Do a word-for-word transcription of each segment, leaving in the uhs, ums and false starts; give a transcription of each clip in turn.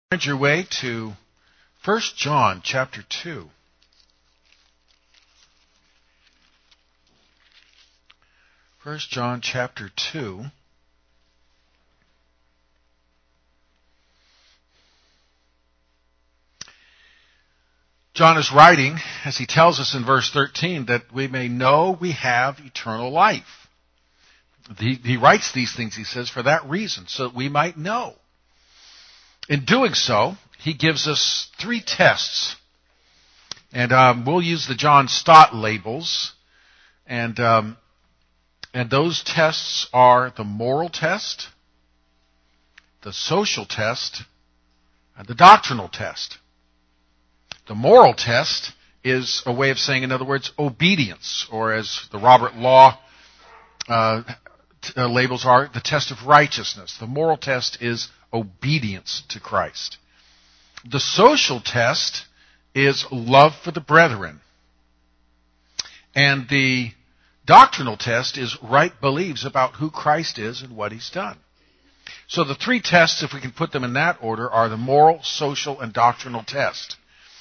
Find your way to First John chapter two. First John chapter two. John is writing, as he tells us in verse thirteen, that we may know we have eternal life. He, he writes these things, he says, for that reason, so that we might know. In doing so, he gives us three tests. And um, we'll use the John Stott labels. And, um, and those tests are the moral test, the social test, and the doctrinal test. The moral test is a way of saying, in other words, obedience, or as the Robert Law uh, t- uh, labels are, the test of righteousness. The moral test is obedience to Christ. The social test is love for the brethren. And the doctrinal test is right beliefs about who Christ is and what He's done. So the three tests, if we can put them in that order, are the moral, social, and doctrinal test.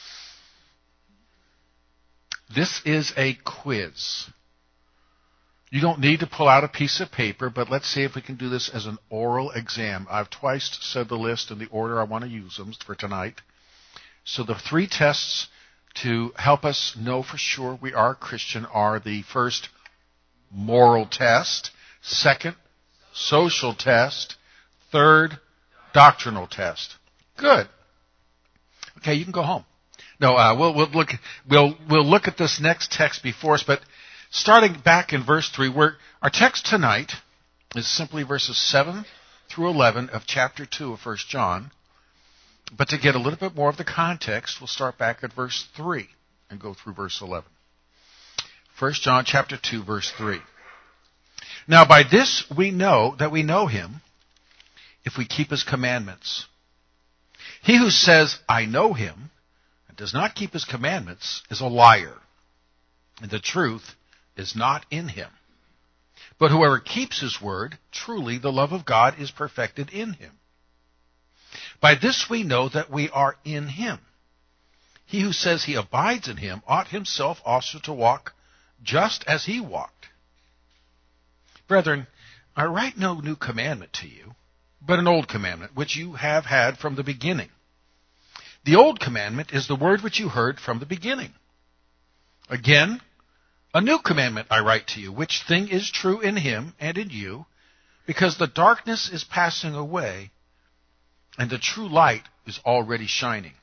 This is a quiz. You don't need to pull out a piece of paper, but let's see if we can do this as an oral exam. I've twice said the list in the order I want to use them for tonight. So the three tests to help us know for sure we are a Christian are the first, moral test, second, social test, third, doctrinal test. Good. Okay, you can go home. No, uh, we'll, we'll look. We'll we'll look at this next text before us, but starting back in verse three, where our text tonight is simply verses seven through eleven of chapter two of First John. But to get a little bit more of the context, we'll start back at verse three and go through verse eleven. First John chapter two, verse three. Now by this we know that we know Him, if we keep His commandments. He who says, I know Him, and does not keep His commandments, is a liar, and the truth is not in him. But whoever keeps His word, truly the love of God is perfected in him. By this we know that we are in Him. He who says he abides in Him ought himself also to walk just as He walked. Brethren, I write no new commandment to you, but an old commandment, which you have had from the beginning. The old commandment is the word which you heard from the beginning. Again, a new commandment I write to you, which thing is true in Him and in you, because the darkness is passing away, and the true light is already shining.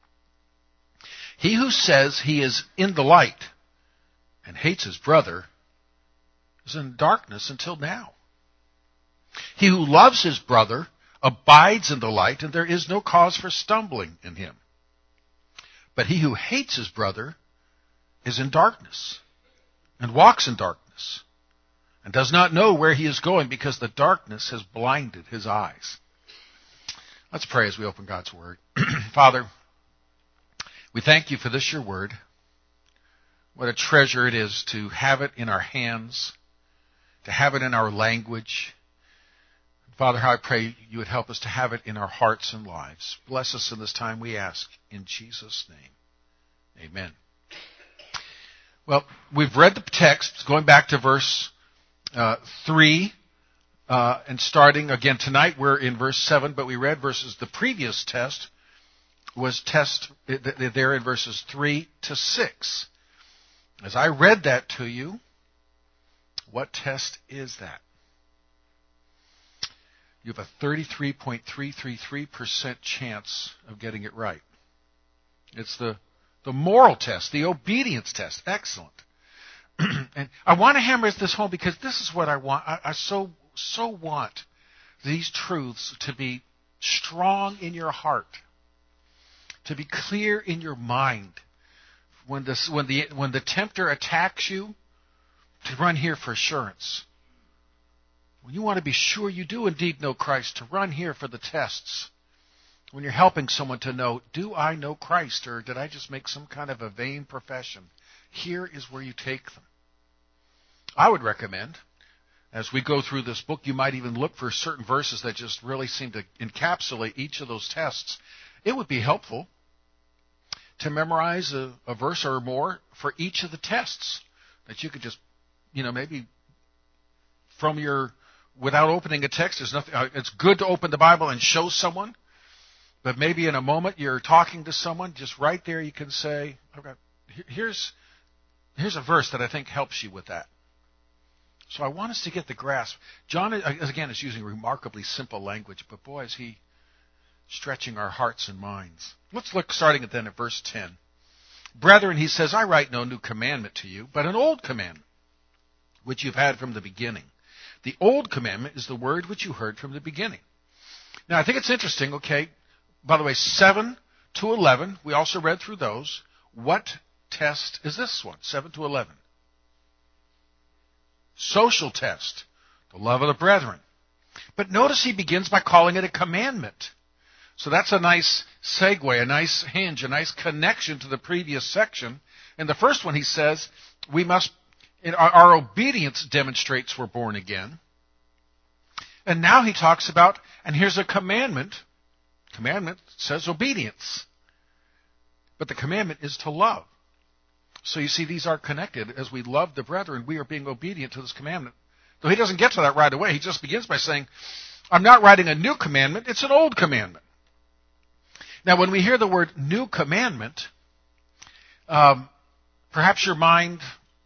He who says he is in the light and hates his brother is in darkness until now. He who loves his brother abides in the light, and there is no cause for stumbling in him. But he who hates his brother is in darkness, and walks in darkness, and does not know where he is going, because the darkness has blinded his eyes. Let's pray as we open God's Word. Father, we thank You for this, Your Word. What a treasure it is to have it in our hands, to have it in our language. Father, how I pray You would help us to have it in our hearts and lives. Bless us in this time, we ask, in Jesus' name. Amen. Well, we've read the text, going back to verse uh, three, uh, and starting again tonight, we're in verse seven, but we read verses, the previous test was test there in verses three to six. As I read that to you, what test is that? You have a thirty-three point three three three percent chance of getting it right. It's the The moral test, the obedience test. Excellent. And I want to hammer this home because this is what I want. I, I so, so want these truths to be strong in your heart, to be clear in your mind. When, this, when, the, when the tempter attacks you, to run here for assurance. When you want to be sure you do indeed know Christ, to run here for the tests. When you're helping someone to know, do I know Christ, or did I just make some kind of a vain profession? Here is where you take them. I would recommend, as we go through this book, you might even look for certain verses that just really seem to encapsulate each of those tests. it would be helpful to memorize a, a verse or more for each of the tests that you could just, you know, maybe from your, without opening a text, there's nothing, it's good to open the Bible and show someone, but maybe in a moment you're talking to someone, just right there you can say, okay, here's, here's a verse that I think helps you with that. So I want us to get the grasp. John, again, is using remarkably simple language, but boy, is he stretching our hearts and minds. Let's look starting then at verse ten. Brethren, he says, I write no new commandment to you, but an old commandment, which you've had from the beginning. The old commandment is the word which you heard from the beginning. Now, I think it's interesting, okay, by the way, seven to eleven, we also read through those. What test is this one, seven to eleven? Social test, the love of the brethren. But notice he begins by calling it a commandment. So that's a nice segue, a nice hinge, a nice connection to the previous section. In the first one he says, we must, in our, our obedience demonstrates we're born again. And now he talks about, and here's a commandment. Commandment says obedience. But the commandment is to love. So you see, these are connected. As we love the brethren, we are being obedient to this commandment. Though he doesn't get to that right away. He just begins by saying, I'm not writing a new commandment, it's an old commandment. Now, when we hear the word new commandment, um, perhaps your mind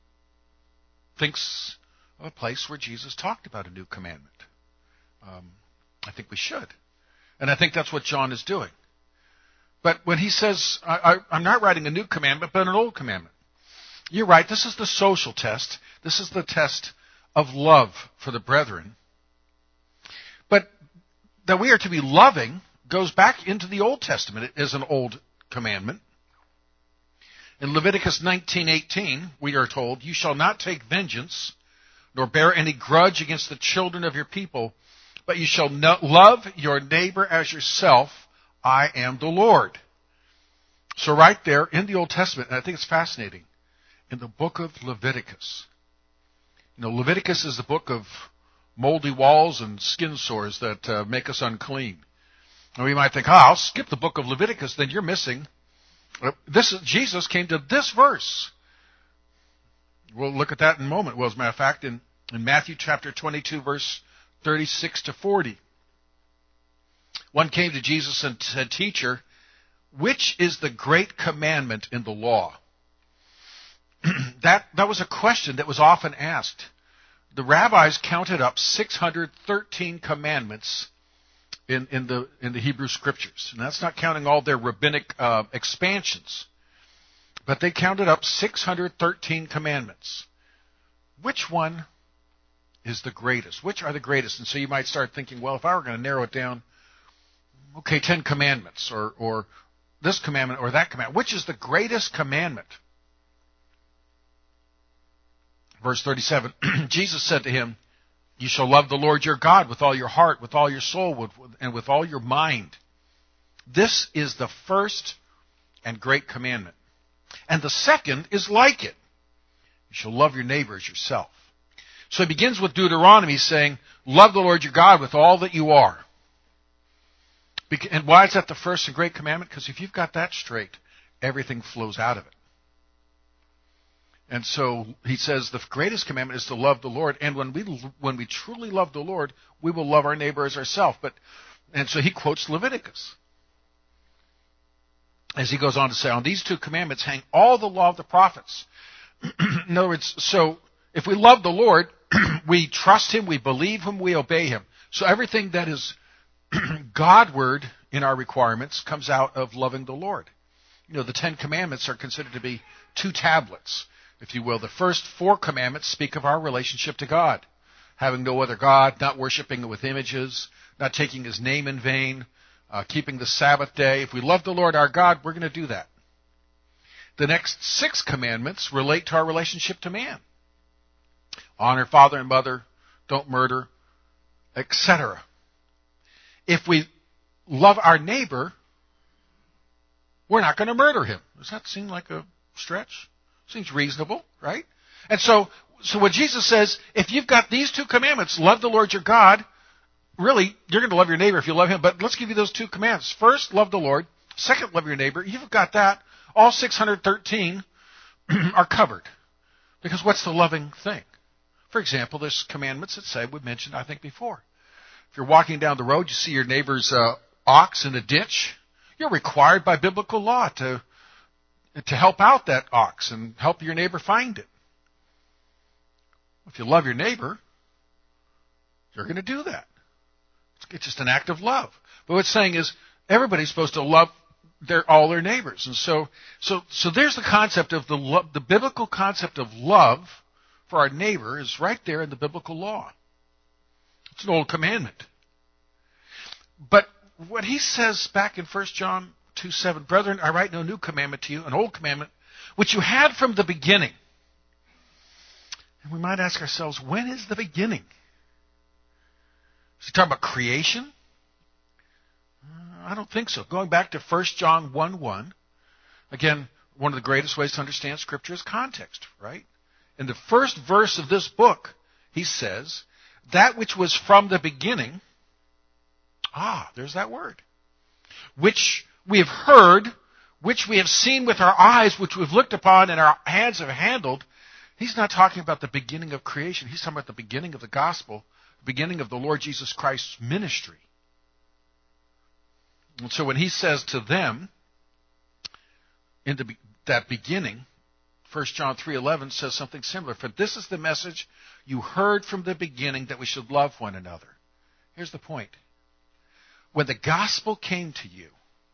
thinks of a place where Jesus talked about a new commandment. Um, I think we should. And I think that's what John is doing. But when he says, I, I, I'm not writing a new commandment, but an old commandment. You're right, this is the social test. This is the test of love for the brethren. But that we are to be loving goes back into the Old Testament. It is an old commandment. In Leviticus nineteen eighteen, we are told, you shall not take vengeance, nor bear any grudge against the children of your people, but you shall no- love your neighbor as yourself. I am the Lord. So right there in the Old Testament, and I think it's fascinating, in the book of Leviticus. You know, Leviticus is the book of moldy walls and skin sores that uh, make us unclean. And we might think, oh, I'll skip the book of Leviticus, then you're missing. This is, Jesus came to this verse. We'll look at that in a moment. Well, as a matter of fact, in, in Matthew chapter twenty-two, verse thirty-six to forty, one came to Jesus and said, Teacher, which is the great commandment in the law? that, that was a question that was often asked. The rabbis counted up six hundred thirteen commandments in, in, the, in the Hebrew Scriptures. And that's not counting all their rabbinic uh, expansions. But they counted up six hundred thirteen commandments. Which one is the greatest? Which are the greatest? And so you might start thinking, well, if I were going to narrow it down, okay, Ten Commandments, or, or this commandment, or that commandment. Which is the greatest commandment? Verse thirty-seven, Jesus said to him, you shall love the Lord your God with all your heart, with all your soul, with, and with all your mind. This is the first and great commandment. And the second is like it. You shall love your neighbor as yourself. So he begins with Deuteronomy saying, love the Lord your God with all that you are. And why is that the first and great commandment? Because if you've got that straight, everything flows out of it. And so he says the greatest commandment is to love the Lord. And when we when we truly love the Lord, we will love our neighbor as ourselves. But and so he quotes Leviticus. As he goes on to say, on these two commandments hang all the law of the prophets. In other words, so if we love the Lord, we trust him, we believe him, we obey him. So everything that is Godward in our requirements comes out of loving the Lord. You know, the Ten Commandments are considered to be two tablets, if you will. The first four commandments speak of our relationship to God. Having no other God, not worshiping with images, not taking his name in vain, uh, keeping the Sabbath day. If we love the Lord our God, we're going to do that. The next six commandments relate to our relationship to man. Honor father and mother, don't murder, et cetera. If we love our neighbor, we're not going to murder him. Does that seem like a stretch? Seems reasonable, right? And so, so when Jesus says, if you've got these two commandments, love the Lord your God, really, you're going to love your neighbor if you love him. But let's give you those two commandments. First, love the Lord. Second, love your neighbor. You've got that. All six hundred thirteen are covered. Because what's the loving thing? For example, there's commandments that say, we mentioned, I think, before. If you're walking down the road, you see your neighbor's uh, ox in a ditch, you're required by biblical law to, to help out that ox and help your neighbor find it. If you love your neighbor, you're going to do that. It's just an act of love. But what it's saying is everybody's supposed to love their, all their neighbors. And so, so, so there's the concept of the lo- the biblical concept of love for our neighbor is right there in the biblical law. It's an old commandment. But what he says back in First John two seven, brethren, I write no new commandment to you, an old commandment, which you had from the beginning. And we might ask ourselves, when is the beginning? Is he talking about creation? I don't think so. Going back to First John one one, again, one of the greatest ways to understand Scripture is context, right? In the first verse of this book, he says, that which was from the beginning, ah, there's that word, which we have heard, which we have seen with our eyes, which we've looked upon and our hands have handled. He's not talking about the beginning of creation. He's talking about the beginning of the gospel, the beginning of the Lord Jesus Christ's ministry. And so when he says to them, in the, that beginning, First John three eleven says something similar. For this is the message you heard from the beginning, that we should love one another. Here's the point. When the gospel came to you,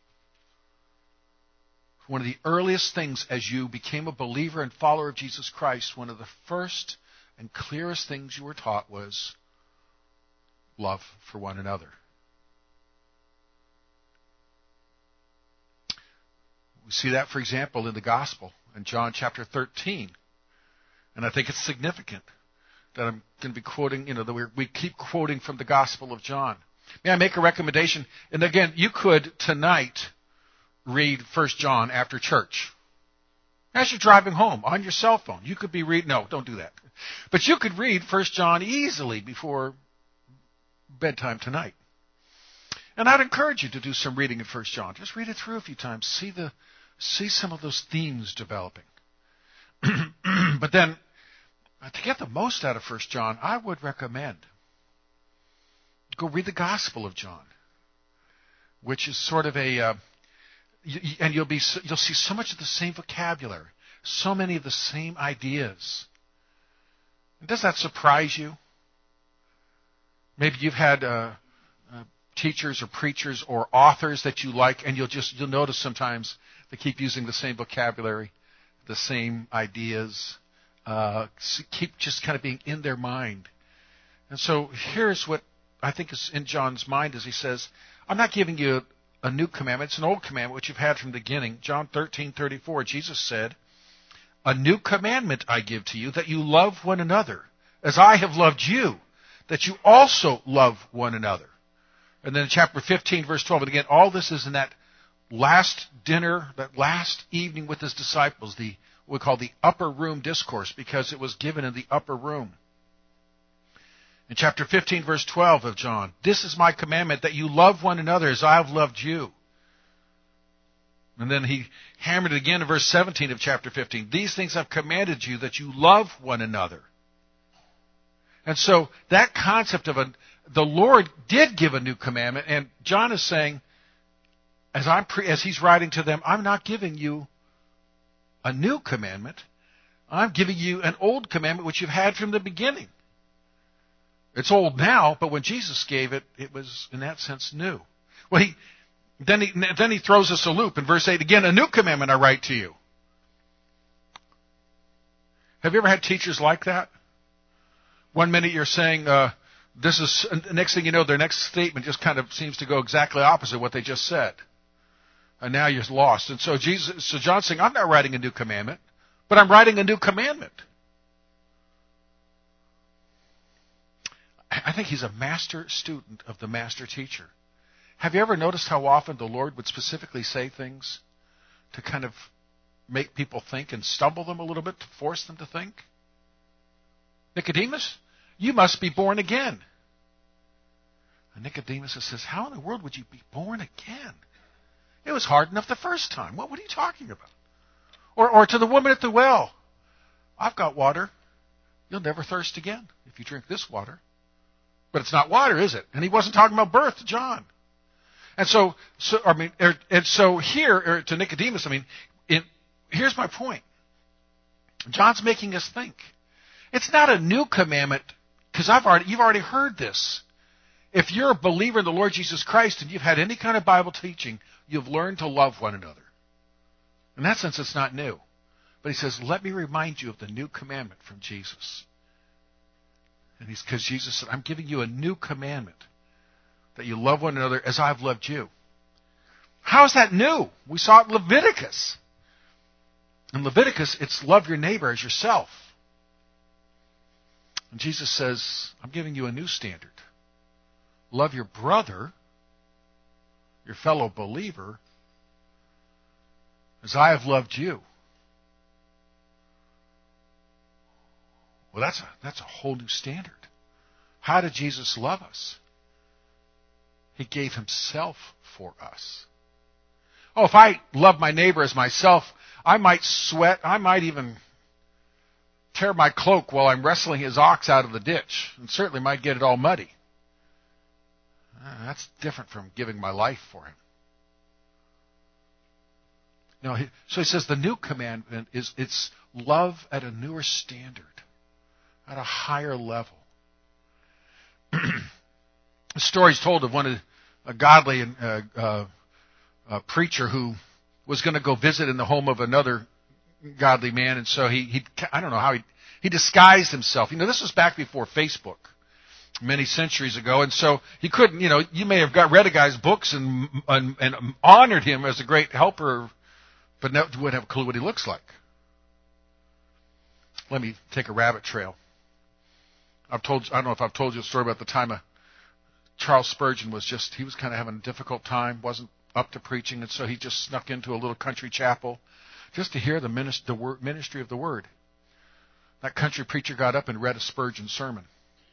one of the earliest things as you became a believer and follower of Jesus Christ, one of the first and clearest things you were taught was love for one another. We see that, for example, in the gospel in John chapter thirteen. And I think it's significant that I'm going to be quoting, you know, that we we keep quoting from the Gospel of John. May I make a recommendation? And again, you could tonight read First John after church. As you're driving home on your cell phone, you could be reading, no, don't do that. But you could read First John easily before bedtime tonight. And I'd encourage you to do some reading in First John. Just read it through a few times. See the see some of those themes developing. But then, to get the most out of First John, I would recommend go read the Gospel of John, which is sort of a, uh, and you'll be you'll see so much of the same vocabulary, so many of the same ideas. And does that surprise you? Maybe you've had uh, uh, teachers or preachers or authors that you like, and you'll just you'll notice sometimes they keep using the same vocabulary, the same ideas, uh, keep just kind of being in their mind. And so here's what I think is in John's mind as he says, I'm not giving you a new commandment. It's an old commandment which you've had from the beginning. John thirteen thirty-four, Jesus said, a new commandment I give to you, that you love one another, as I have loved you, that you also love one another. And then in chapter fifteen, verse twelve, and again, all this is in that last dinner, that last evening with his disciples, the what we call the upper room discourse, because it was given in the upper room. In chapter fifteen, verse twelve of John, this is my commandment, that you love one another as I have loved you. And then he hammered it again in verse seventeen of chapter fifteen. These things I've commanded you, that you love one another. And so that concept of a, the Lord did give a new commandment, and John is saying, as I'm pre, as he's writing to them, I'm not giving you a new commandment. I'm giving you an old commandment which you've had from the beginning. It's old now, but when Jesus gave it, it was in that sense new. Well, he then he then he throws us a loop in verse eight again. A new commandment I write to you. Have you ever had teachers like that? One minute you're saying uh, this is, the next thing you know, their next statement just kind of seems to go exactly opposite what they just said. And now you're lost. And so Jesus, so John's saying, I'm not writing a new commandment, but I'm writing a new commandment. I think he's a master student of the master teacher. Have you ever noticed how often the Lord would specifically say things to kind of make people think and stumble them a little bit, to force them to think? Nicodemus, you must be born again. And Nicodemus says, how in the world would you be born again? It was hard enough the first time. What, what are you talking about? Or, or to the woman at the well, I've got water. You'll never thirst again if you drink this water. But it's not water, is it? And he wasn't talking about birth to John. And so, so I mean, er, and so here er, to Nicodemus, I mean, it, here's my point. John's making us think. It's not a new commandment because I've already you've already heard this. If you're a believer in the Lord Jesus Christ and you've had any kind of Bible teaching, you've learned to love one another. In that sense, it's not new. But he says, let me remind you of the new commandment from Jesus. And he's because Jesus said, I'm giving you a new commandment, that you love one another as I've loved you. How is that new? We saw it in Leviticus. In Leviticus, it's love your neighbor as yourself. And Jesus says, I'm giving you a new standard. Love your brother, your fellow believer, as I have loved you. Well, that's a, that's a whole new standard. How did Jesus love us? He gave himself for us. Oh, if I love my neighbor as myself, I might sweat, I might even tear my cloak while I'm wrestling his ox out of the ditch, and certainly might get it all muddy. Uh, that's different from giving my life for him. No, he, so he says the new commandment is it's love at a newer standard, at a higher level. The story's told of one of a godly uh, uh, a preacher who was going to go visit in the home of another godly man, and so he, he I don't know how he he disguised himself. You know, this was back before Facebook, many centuries ago, and so he couldn't. You know, you may have got read a guy's books and and, and honored him as a great helper, but never would have a clue what he looks like. Let me take a rabbit trail. I've told I don't know if I've told you a story about the time a Charles Spurgeon was just, he was kind of having a difficult time, wasn't up to preaching, and so he just snuck into a little country chapel just to hear the ministry, the word, ministry of the word. That country preacher got up and read a Spurgeon sermon.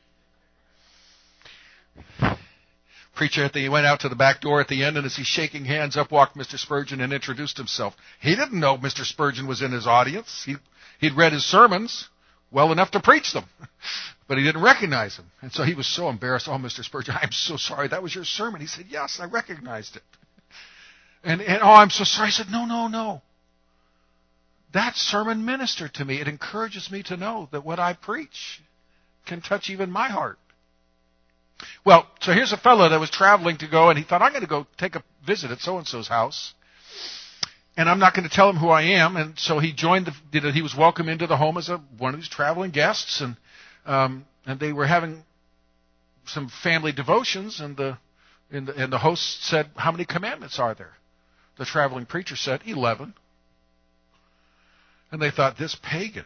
Preacher, at the, he went out to the back door at the end, and as he's shaking hands, up walked Mister Spurgeon and introduced himself. He didn't know Mister Spurgeon was in his audience. He, he'd read his sermons well enough to preach them, but he didn't recognize him. And so he was so embarrassed. Oh, Mister Spurgeon, I'm so sorry. That was your sermon. He said, yes, I recognized it. And, and oh, I'm so sorry. I said, no, no, no. That sermon ministered to me. It encourages me to know that what I preach can touch even my heart. Well, so here's a fellow that was traveling to go, and he thought, I'm going to go take a visit at so-and-so's house. And I'm not going to tell him who I am. And so he joined, the, you know, he was welcomed into the home as a, one of these traveling guests. And um, and they were having some family devotions. And the, and the and the host said, how many commandments are there? The traveling preacher said, eleven. And they thought, this pagan.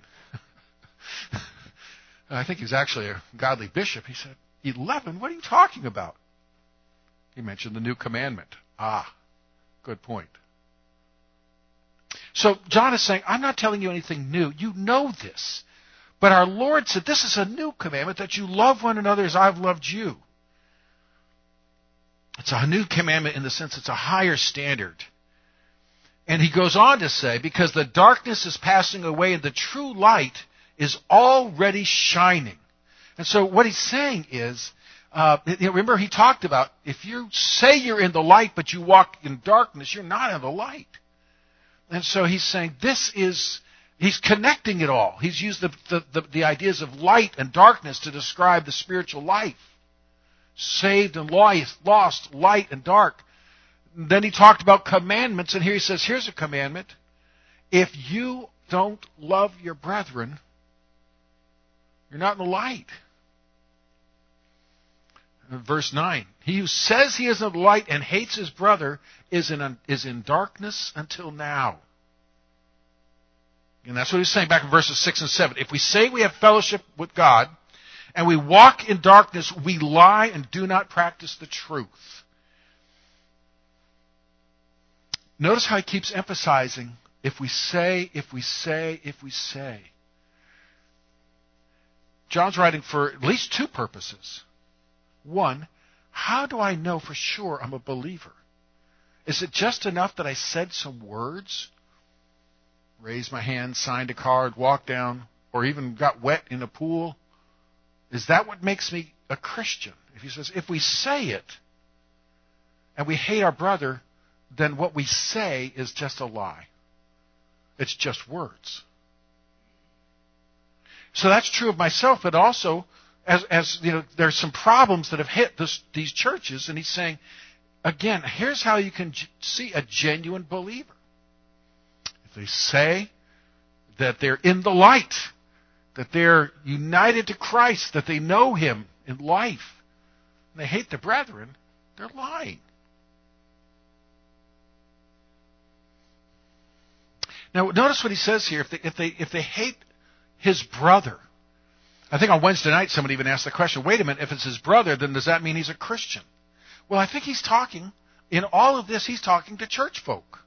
I think he's actually a godly bishop. He said, eleven? What are you talking about? He mentioned the new commandment. Ah, good point. So John is saying, I'm not telling you anything new. You know this. But our Lord said, this is a new commandment, that you love one another as I've loved you. It's a new commandment in the sense it's a higher standard. And he goes on to say, because the darkness is passing away and the true light is already shining. And so what he's saying is, uh, remember he talked about, if you say you're in the light but you walk in darkness, you're not in the light. And so he's saying this is, he's connecting it all. He's used the, the, the, the ideas of light and darkness to describe the spiritual life. Saved and lost, light and dark. Then he talked about commandments, and here he says, here's a commandment. If you don't love your brethren, you're not in the light. Verse nine, he who says he is in the light and hates his brother is in, is in darkness until now. And that's what he's saying back in verses six and seven. If we say we have fellowship with God and we walk in darkness, we lie and do not practice the truth. Notice how he keeps emphasizing, if we say, if we say, if we say. John's writing for at least two purposes. One, how do I know for sure I'm a believer? Is it just enough that I said some words? Raised my hand, signed a card, walked down, or even got wet in a pool? Is that what makes me a Christian? If he says, if we say it and we hate our brother, then what we say is just a lie. It's just words. So that's true of myself, but also as, as you know, there's some problems that have hit this, these churches, and he's saying, again, here's how you can g- see a genuine believer. If they say that they're in the light, that they're united to Christ, that they know Him in life, and they hate the brethren, they're lying. Now, notice what he says here. If they, if they, if they hate his brother, I think on Wednesday night somebody even asked the question, wait a minute, if it's his brother, then does that mean he's a Christian? Well, I think he's talking, in all of this, he's talking to church folk.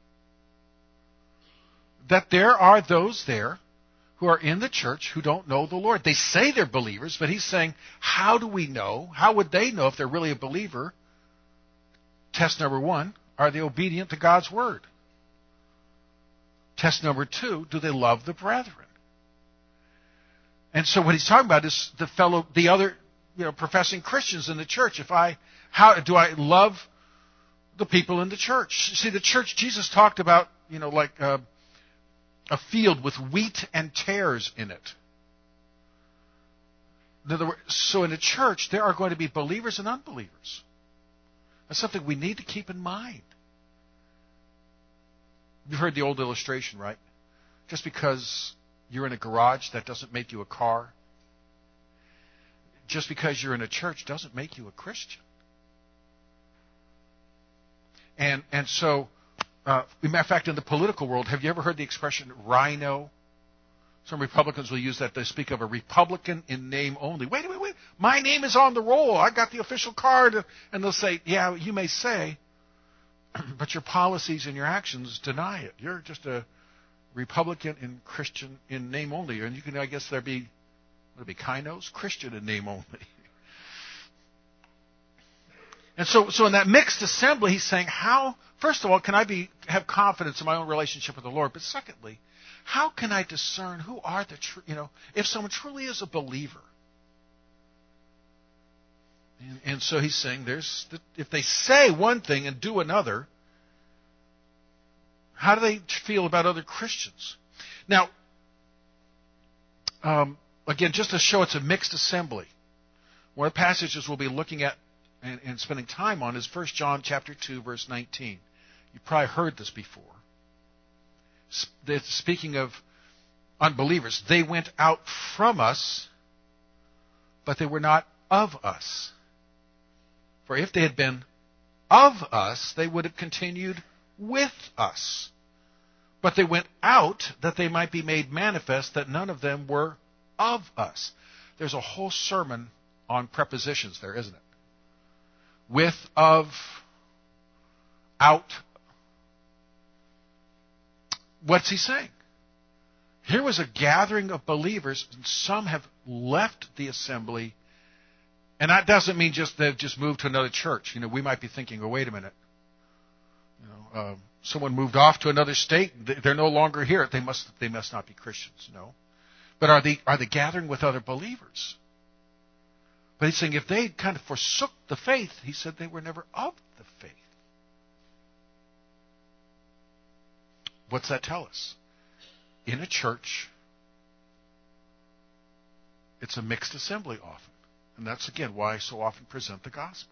That there are those there who are in the church who don't know the Lord. They say they're believers, but he's saying, how do we know? How would they know if they're really a believer? Test number one, are they obedient to God's word? Test number two, do they love the brethren? And so what he's talking about is the fellow, the other, you know, professing Christians in the church. If I, how do I love the people in the church? See, the church, Jesus talked about, you know, like uh, a field with wheat and tares in it. In other words, so in a church, there are going to be believers and unbelievers. That's something we need to keep in mind. You've heard the old illustration, right? Just because you're in a garage, that doesn't make you a car. Just because you're in a church doesn't make you a Christian. And and so, uh, as a matter of fact, in the political world, have you ever heard the expression rhino? Some Republicans will use that. They speak of a Republican in name only. Wait, wait, wait. My name is on the roll. I got the official card. And they'll say, yeah, you may say, but your policies and your actions deny it. You're just a Republican in Christian in name only. And you can, I guess, there be, would it be Kinos? Christian in name only. And so, so in that mixed assembly, he's saying, how, first of all, can I be have confidence in my own relationship with the Lord? But secondly, how can I discern who are the true, you know, if someone truly is a believer? And, and so he's saying, there's, the, if they say one thing and do another, how do they feel about other Christians? Now, um, again, just to show it's a mixed assembly, one of the passages we'll be looking at and, and spending time on is First John chapter two, verse nineteen. You've probably heard this before. Speaking of unbelievers, they went out from us, but they were not of us. For if they had been of us, they would have continued with us. But they went out that they might be made manifest that none of them were of us. There's a whole sermon on prepositions there, isn't it? With, of, out. What's he saying? Here was a gathering of believers, and some have left the assembly. And that doesn't mean just they've just moved to another church. You know, we might be thinking, oh, wait a minute. You know, uh, someone moved off to another state. They're no longer here. They must they must not be Christians. No. But are they are they gathering with other believers? But he's saying if they kind of forsook the faith, he said they were never of the faith. What's that tell us? In a church, it's a mixed assembly often. And that's, again, why I so often present the gospel.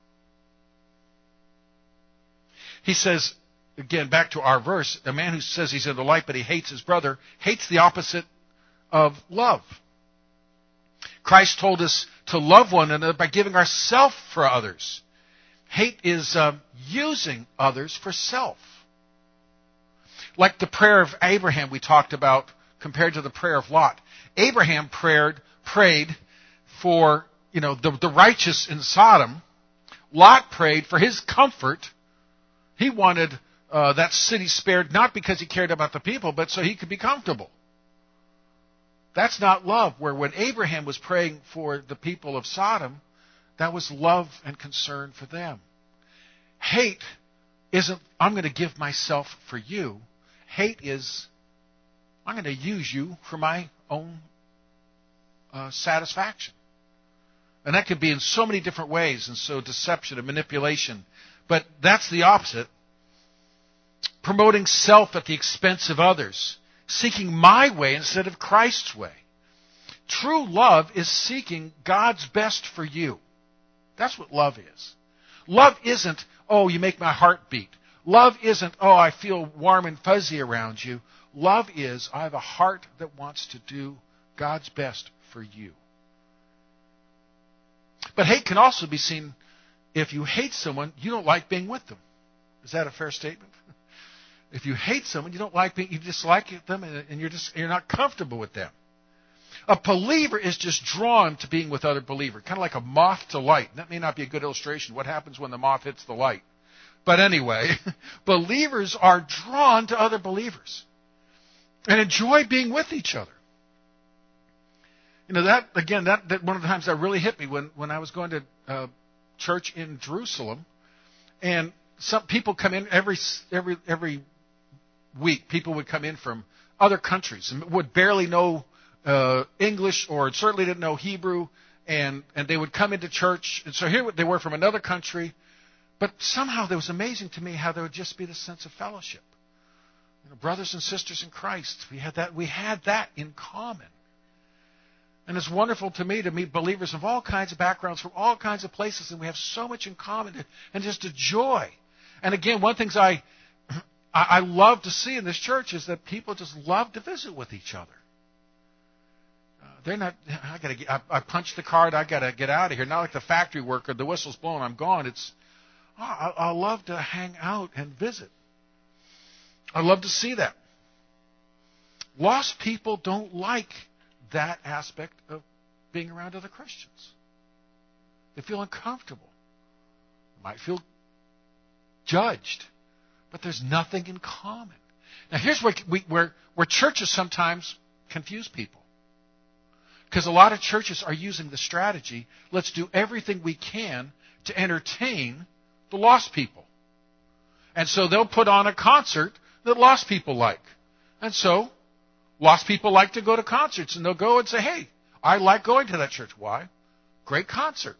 He says, again, back to our verse, a man who says he's in the light but he hates his brother hates the opposite of love. Christ told us to love one another by giving ourselves for others. Hate is um, using others for self. Like the prayer of Abraham we talked about compared to the prayer of Lot. Abraham prayed, prayed for, you know, the, the righteous in Sodom. Lot prayed for his comfort. He wanted uh, that city spared not because he cared about the people, but so he could be comfortable. That's not love, where when Abraham was praying for the people of Sodom, that was love and concern for them. Hate isn't, I'm going to give myself for you. Hate is, I'm going to use you for my own uh, satisfaction. And that could be in so many different ways, and so deception and manipulation. But that's the opposite. Promoting self at the expense of others. Seeking my way instead of Christ's way. True love is seeking God's best for you. That's what love is. Love isn't, oh, you make my heart beat. Love isn't, oh, I feel warm and fuzzy around you. Love is, I have a heart that wants to do God's best for you. But hate can also be seen, if you hate someone, you don't like being with them. Is that a fair statement? If you hate someone, you don't like being, you dislike them, and you're just you're not comfortable with them. A believer is just drawn to being with other believers, kind of like a moth to light. That may not be a good illustration. What happens when the moth hits the light? But anyway, believers are drawn to other believers and enjoy being with each other. You know, that, again, that, that one of the times that really hit me when, when I was going to uh, church in Jerusalem, and some people come in every every every week. People would come in from other countries and would barely know uh, English, or certainly didn't know Hebrew, and and they would come into church. And so here they were from another country, but somehow it was amazing to me how there would just be this sense of fellowship. You know, brothers and sisters in Christ, we had that. We had that in common. And it's wonderful to me to meet believers of all kinds of backgrounds, from all kinds of places, and we have so much in common, and just a joy. And again, one of the things I, I love to see in this church is that people just love to visit with each other. Uh, they're not, I gotta get, I, I punched the card, I got to get out of here. Not like the factory worker, the whistle's blowing, I'm gone. It's, oh, I, I love to hang out and visit. I love to see that. Lost people don't like that aspect of being around other Christians. They feel uncomfortable. Might feel judged. But there's nothing in common. Now here's where, we, where, where churches sometimes confuse people. Because a lot of churches are using the strategy, let's do everything we can to entertain the lost people. And so they'll put on a concert that lost people like. And so lost people like to go to concerts, and they'll go and say, hey, I like going to that church. Why? Great concert.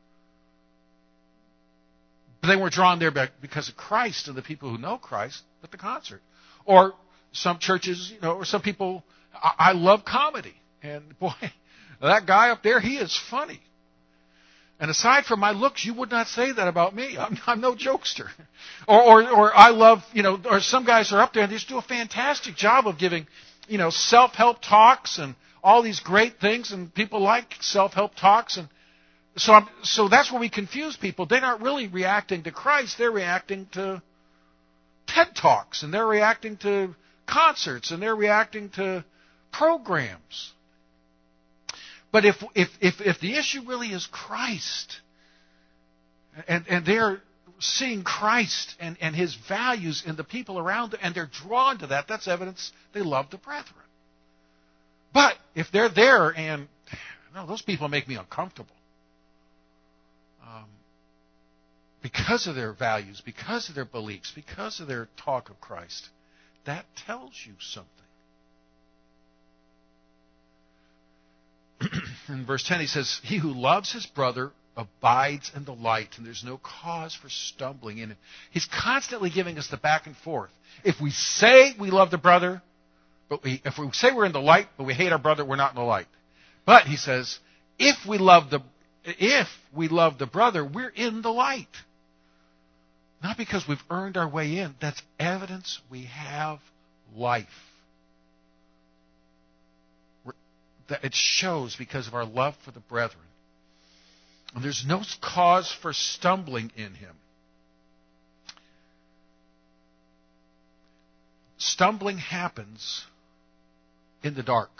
But they were drawn there because of Christ and the people who know Christ at the concert. Or some churches, you know, or some people, I, I love comedy. And boy, that guy up there, he is funny. And aside from my looks, you would not say that about me. I'm, I'm no jokester. Or, or, or I love, you know, or some guys are up there and they just do a fantastic job of giving, you know, self-help talks and all these great things, and people like self-help talks. And so I'm, so that's where we confuse people. They're not really reacting to Christ. They're reacting to TED Talks, and they're reacting to concerts, and they're reacting to programs. But if if if, if the issue really is Christ, and, and they're seeing Christ and, and His values in the people around them, and they're drawn to that, that's evidence they love the brethren. But if they're there and, no, those people make me uncomfortable. Um, because of their values, because of their beliefs, because of their talk of Christ, that tells you something. In verse ten, he says, he who loves his brother abides in the light, and there's no cause for stumbling in it. He's constantly giving us the back and forth. If we say we love the brother, but we, if we say we're in the light, but we hate our brother, we're not in the light. But he says, if we love the if we love the brother, we're in the light. Not because we've earned our way in. That's evidence we have life. We're, that it shows because of our love for the brethren. And there's no cause for stumbling in him. Stumbling happens in the dark.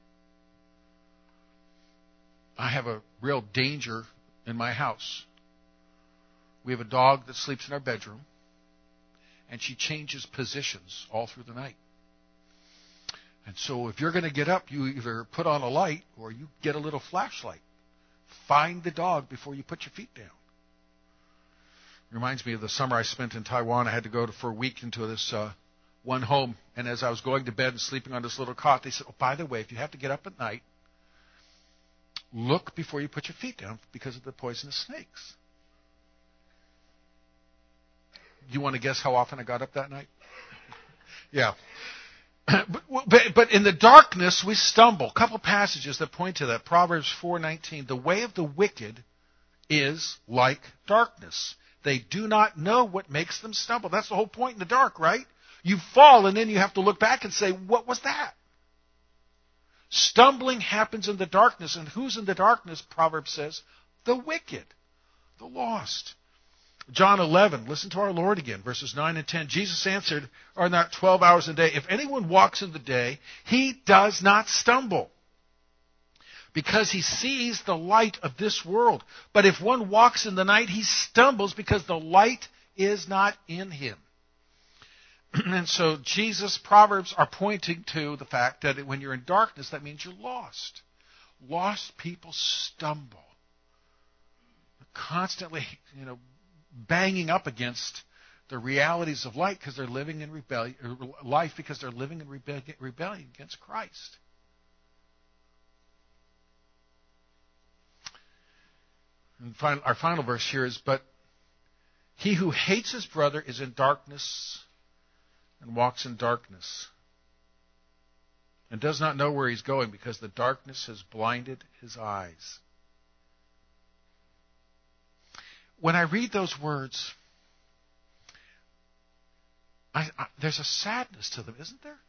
I have a real danger in my house. We have a dog that sleeps in our bedroom, and she changes positions all through the night. And so if you're going to get up, you either put on a light or you get a little flashlight. Find the dog before you put your feet down. Reminds me of the summer I spent in Taiwan. I had to go to, for a week into this uh, one home, and as I was going to bed and sleeping on this little cot, they said, oh, by the way, if you have to get up at night, look before you put your feet down because of the poisonous snakes. Do you want to guess how often I got up that night? Yeah. But, but in the darkness, we stumble. A couple passages that point to that. Proverbs four nineteen. The way of the wicked is like darkness. They do not know what makes them stumble. That's the whole point in the dark, right? You fall, and then you have to look back and say, what was that? Stumbling happens in the darkness. And who's in the darkness, Proverbs says? The wicked, the lost. John eleven, listen to our Lord again, verses nine and ten. Jesus answered, are not twelve hours a day? If anyone walks in the day, he does not stumble, because he sees the light of this world. But if one walks in the night, he stumbles because the light is not in him. And so Jesus' Proverbs are pointing to the fact that when you're in darkness, that means you're lost. Lost people stumble. Constantly, you know, banging up against the realities of light because they're living in rebellion, life because they're living in rebellion against Christ. And final, our final verse here is, but he who hates his brother is in darkness and walks in darkness and does not know where he's going because the darkness has blinded his eyes. When I read those words, I, I, there's a sadness to them, isn't there?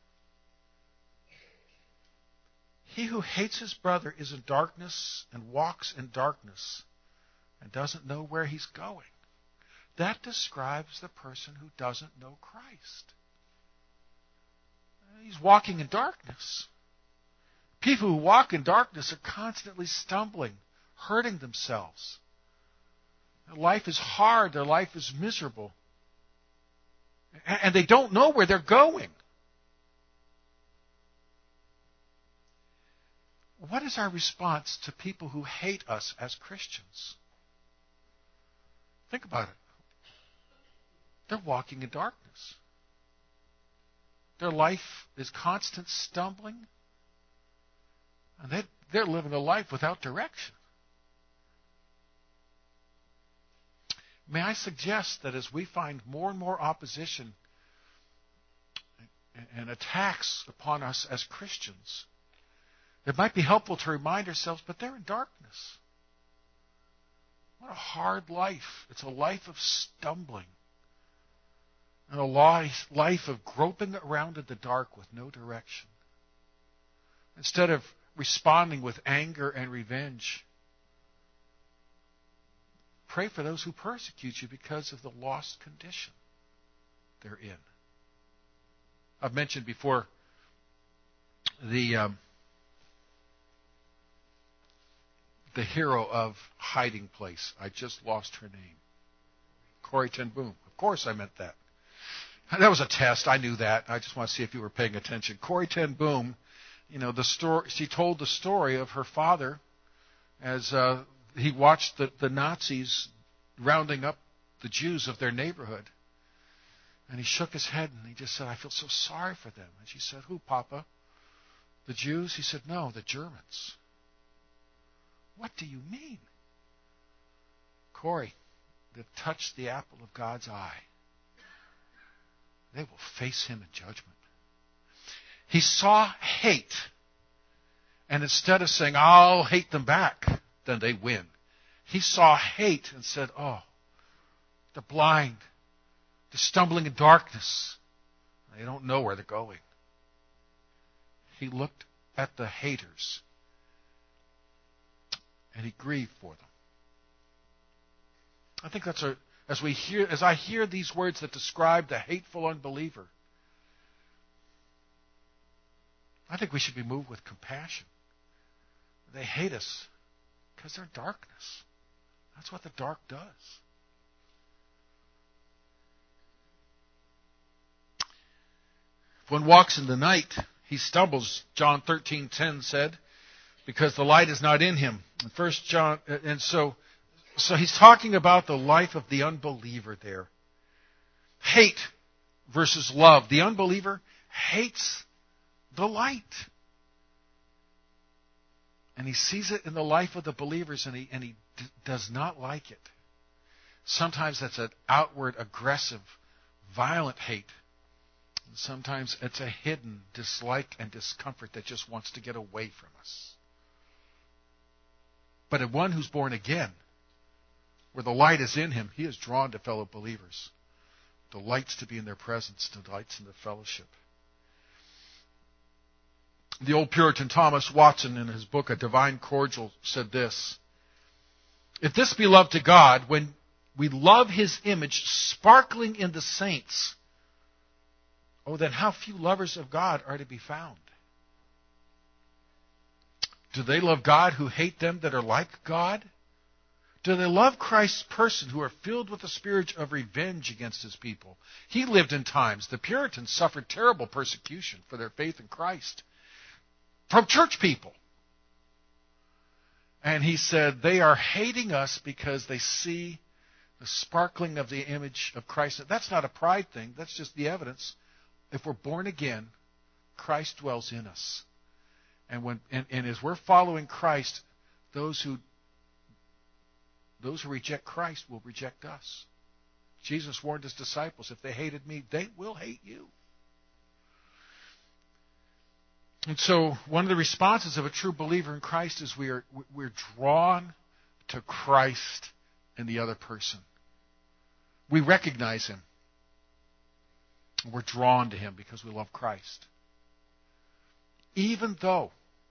He who hates his brother is in darkness and walks in darkness and doesn't know where he's going. That describes the person who doesn't know Christ. He's walking in darkness. People who walk in darkness are constantly stumbling, hurting themselves. Their life is hard. Their life is miserable. And they don't know where they're going. What is our response to people who hate us as Christians? Think about it. They're walking in darkness. Their life is constant stumbling. And they, they're living a life without direction. May I suggest that as we find more and more opposition and attacks upon us as Christians, it might be helpful to remind ourselves, but they're in darkness. What a hard life. It's a life of stumbling. And a life, life of groping around in the dark with no direction. Instead of responding with anger and revenge, pray for those who persecute you because of the lost condition they're in. I've mentioned before the um, the hero of Hiding Place. I just lost her name. Corrie ten Boom. Of course I meant that. That was a test. I knew that. I just want to see if you were paying attention. Corrie ten Boom, you know, the story. She told the story of her father as uh, he watched the, the Nazis rounding up the Jews of their neighborhood. And he shook his head and he just said, I feel so sorry for them. And she said, who, Papa? The Jews? He said, no, the Germans. What do you mean? Corrie, they've touched the apple of God's eye. They will face him in judgment. He saw hate. And instead of saying, I'll hate them back, then they win. He saw hate and said, oh, they're blind. They're stumbling in darkness. They don't know where they're going. He looked at the haters and he grieved for them. I think that's a, as we hear, as I hear these words that describe the hateful unbeliever, I think we should be moved with compassion. They hate us because they're darkness. That's what the dark does. If one walks in the night, he stumbles, John thirteen ten said, because the light is not in him. And First John, and so So he's talking about the life of the unbeliever there. Hate versus love. The unbeliever hates the light. And he sees it in the life of the believers, and he, and he d- does not like it. Sometimes that's an outward, aggressive, violent hate. And sometimes it's a hidden dislike and discomfort that just wants to get away from us. But in one who's born again, where the light is in him, he is drawn to fellow believers. Delights to be in their presence, delights in the fellowship. The old Puritan Thomas Watson, in his book A Divine Cordial, said this: "If this be love to God, when we love His image sparkling in the saints, oh, then how few lovers of God are to be found. Do they love God who hate them that are like God? Do they love Christ's person who are filled with the spirit of revenge against His people? He lived in times, the Puritans suffered terrible persecution for their faith in Christ from church people. And he said, they are hating us because they see the sparkling of the image of Christ. That's not a pride thing. That's just the evidence. If we're born again, Christ dwells in us. And when and, and as we're following Christ, those who those who reject Christ will reject us. Jesus warned His disciples, if they hated me, they will hate you. And so one of the responses of a true believer in Christ is we are we're drawn to Christ in the other person. We recognize Him. We're drawn to Him because we love Christ. Even though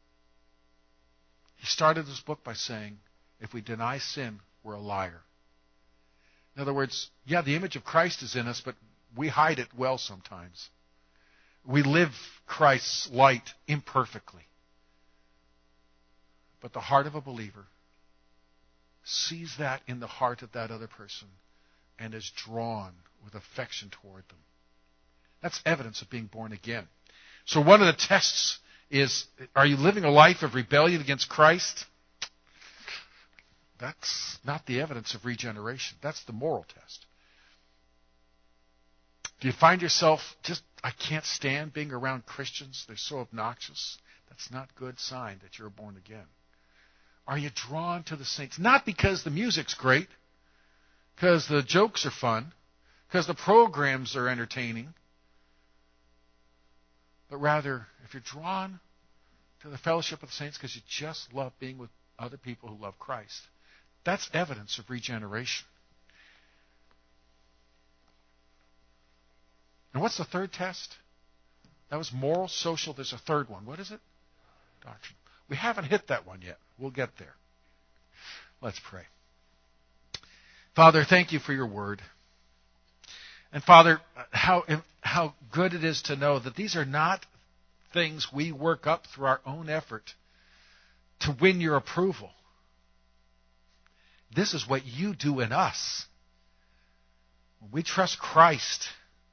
he started this book by saying, if we deny sin, we're a liar. In other words, yeah, the image of Christ is in us, but we hide it well sometimes. We live Christ's light imperfectly. But the heart of a believer sees that in the heart of that other person and is drawn with affection toward them. That's evidence of being born again. So one of the tests is, are you living a life of rebellion against Christ? That's not the evidence of regeneration. That's the moral test. Do you find yourself just, I can't stand being around Christians. They're so obnoxious. That's not a good sign that you're born again. Are you drawn to the saints? Not because the music's great, because the jokes are fun, because the programs are entertaining, but rather, if you're drawn to the fellowship of the saints because you just love being with other people who love Christ, that's evidence of regeneration. And what's the third test? That was moral, social. There's a third one. What is it? Doctrine. We haven't hit that one yet. We'll get there. Let's pray. Father, thank you for your word. And Father, how, how good it is to know that these are not things we work up through our own effort to win your approval. This is what you do in us. When we trust Christ,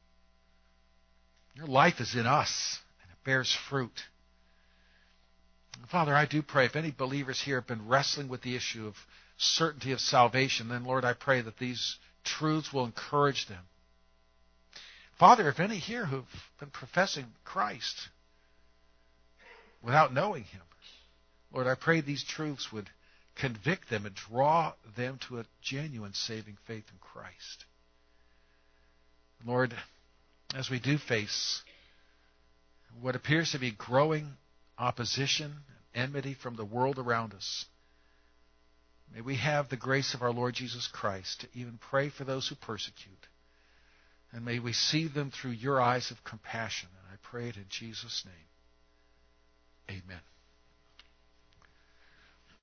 your life is in us, and it bears fruit. Father, I do pray if any believers here have been wrestling with the issue of certainty of salvation, then, Lord, I pray that these truths will encourage them. Father, if any here who've been professing Christ without knowing Him, Lord, I pray these truths would convict them and draw them to a genuine saving faith in Christ. Lord, as we do face what appears to be growing opposition and enmity from the world around us, may we have the grace of our Lord Jesus Christ to even pray for those who persecute. And may we see them through your eyes of compassion. And I pray it in Jesus' name. Amen.